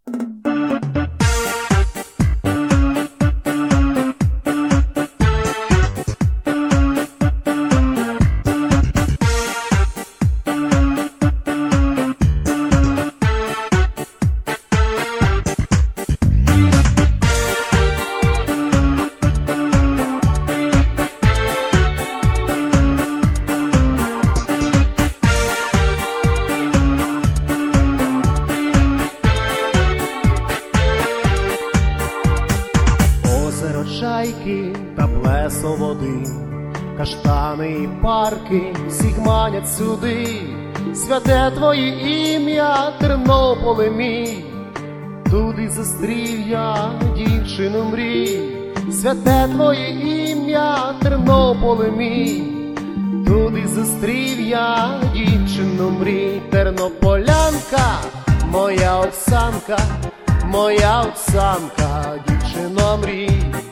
Чайки та плесо води, каштани і парки всіх манять сюди. Святе твоє ім'я, Тернополе мій, туди зустрів я дівчину мрій. Святе твоє ім'я, Тернополе мій, туди зустрів я дівчину мрій. Тернополянка, моя Оксанка, моя Оксанка, дівчино мрій.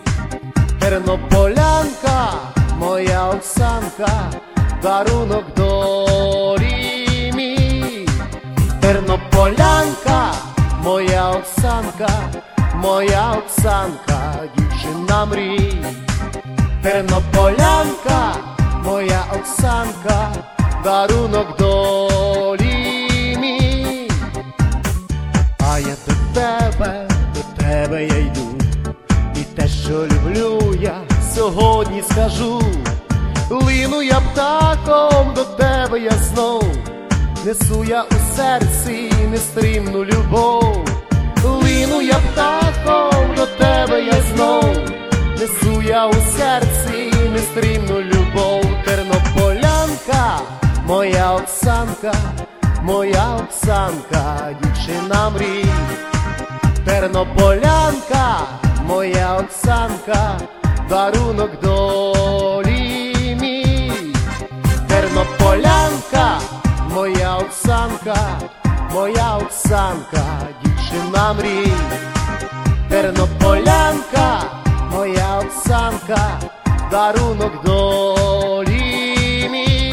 Тернополянка, моя Оксанка, дарунок долі мій. Тернополянка, моя Оксанка, моя Оксанка, дівчина мрій. Тернополянка, моя Оксанка, дарунок долі мій. А я до тебе я йду, і те, що люблю, я сьогодні скажу. Лину я птахом до тебе я знов, несу я у серці нестримну любов. Лину я птахом до тебе я знов, несу я у серці нестримну любов. Тернополянка, моя Оксанка, моя Оксанка, дівчина мрій. Тернополянка, моя Оксанка, дарунок долі мій. Тернополянка, моя Оксанка, моя Оксанка, дівчина мрій. Тернополянка, моя Оксанка, дарунок долі мій.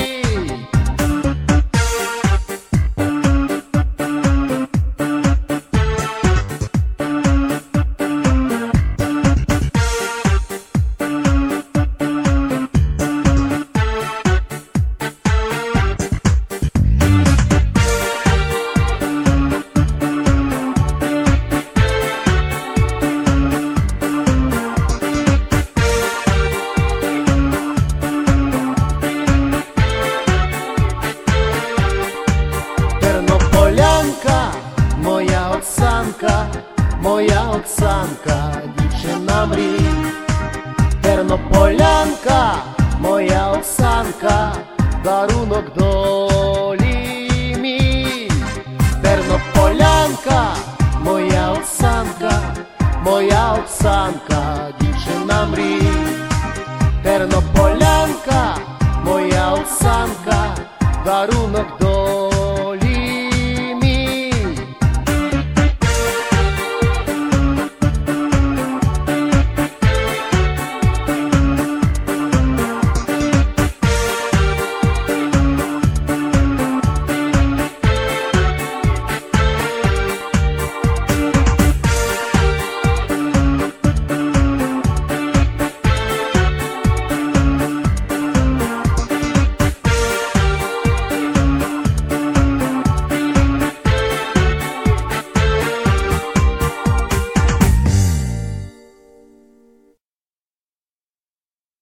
Моя Оксанка, моя Оксанка, дівчина мрій. Тернополянка, моя Оксанка, дарунок долі мій. Тернополянка, моя Оксанка, моя Оксанка,